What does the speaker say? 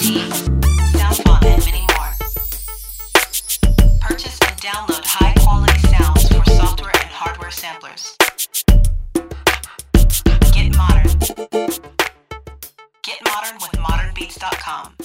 SoundFont, and many more. Purchase and download high-quality sounds for software and hardware samplers. Get modern. Get modern with modernbeats.com.